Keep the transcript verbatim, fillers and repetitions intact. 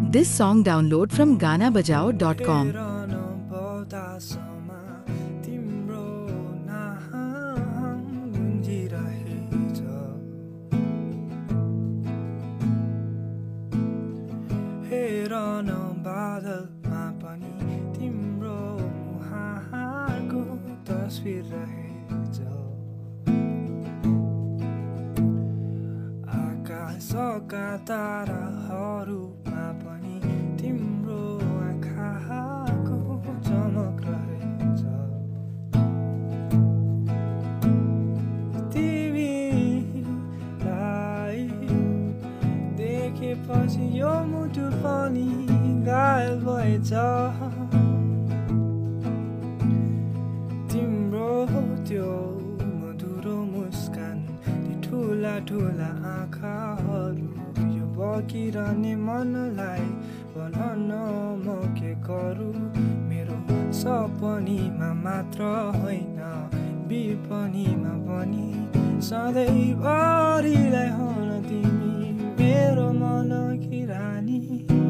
This song download from gana bajao dot com. बादलमा पनि तिम्रो मुहारको तस्बिर रहेछ आकाशका ताराहरूमा पनि तिम्रो आँखाको चमक रहेछ तिमीलाई देखेपछि यो मुटु पनि घायल भएछ तिम्रो त्यो मधुरो मुस्कान ती ठुला ठुला आँखाहरू यो बगिरहने मनलाई भन म के गरौँ मेरो सपनीमा मात्र होइन विपनीमा पनि सधैँभरिलाई हुन तिमी मेरो मनकी रानी